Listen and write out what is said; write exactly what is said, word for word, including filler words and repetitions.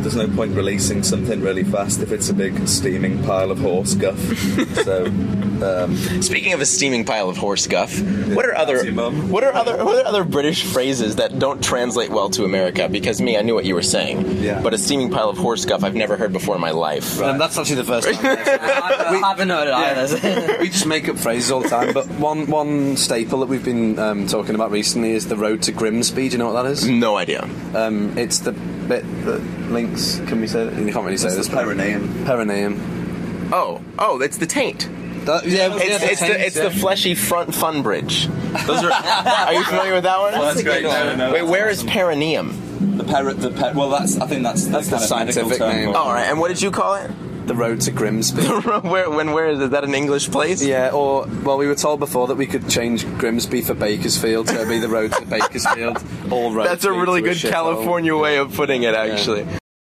there's no point releasing something really fast if it's a big steaming pile of horse guff. So, um, speaking of a steaming pile of horse guff, what are other what are other what are other British phrases that don't translate well to America? Because me, I knew what you were saying, yeah. but a steaming pile of horse guff I've never heard before in my life. Right. And that's actually the first time. I haven't heard it either. We just make up phrases all the time, but one one staple that we've been um, talking about recently is the road to Grimsby. Do you know what that is? No idea. Um, it's the bit that links. Can we say that? You can't really say That's this. the perineum. Perineum. Oh, oh, it's the taint. That, yeah, It's, yeah, it's, the, it's the fleshy front fun bridge. Those are. Are you familiar with that one? Well, that's great. No, no, Wait, that's where awesome. is perineum? The per, the per, well, that's I think that's That's the kind of scientific medical term name. for it. All right, and what did you call it? The road to Grimsby. where? When? Where is it? Is that an English place? Yeah, or, well, we were told before that we could change Grimsby for Bakersfield, so it'd be the road to Bakersfield. All roads That's a lead really to good shithole. California way of putting it, actually.